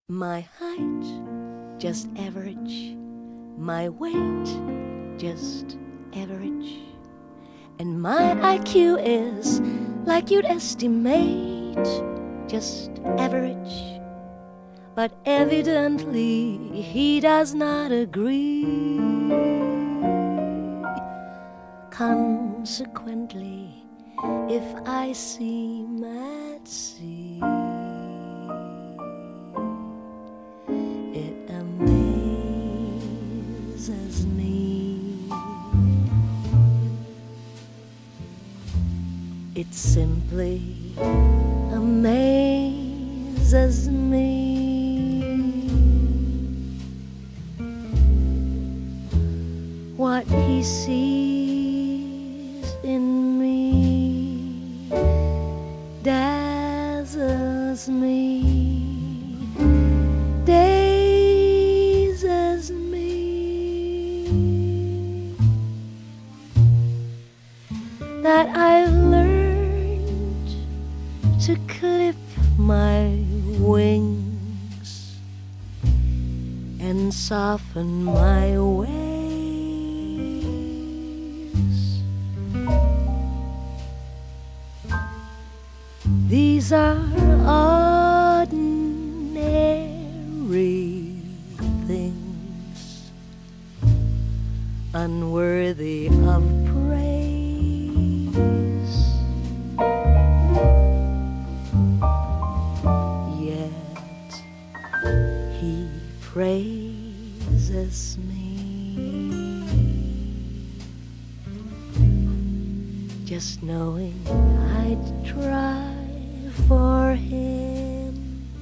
My height, just average. My weight, just average. And my IQ is, like you'd estimate, just average. But evidently he does not agree. Consequently, if I seem at sea, it amazes me. It simply amazes me. What he sees in me dazzles me, dazes me. That I've learned to clip my wings and soften my ways. These are ordinary things, unworthy of praise. Yet he praises me. Just knowing I'd try for him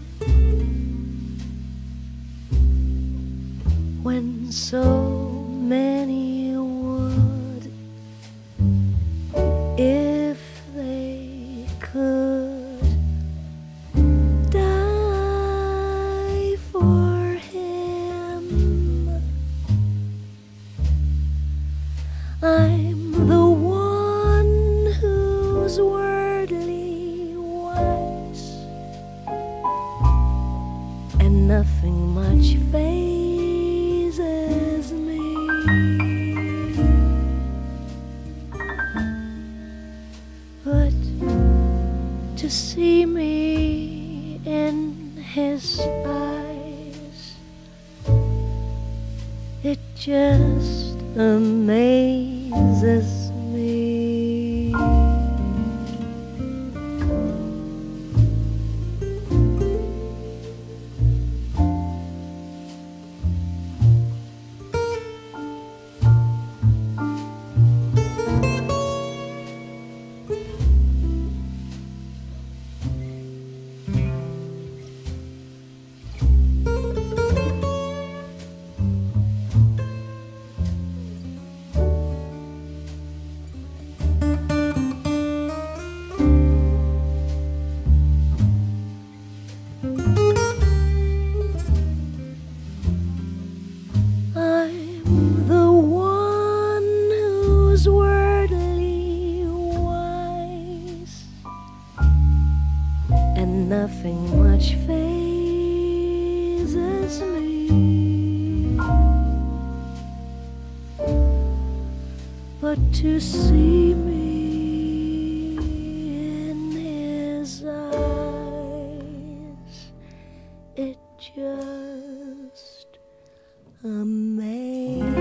when so many would, if they could, die for him. I'm the one who's worldly wise, and nothing much fazes me. But to see me in his eyes, it just amazes me. I'm the one who's worldly wise, and nothing much fazes me. But to see me in his eyes, it just amazes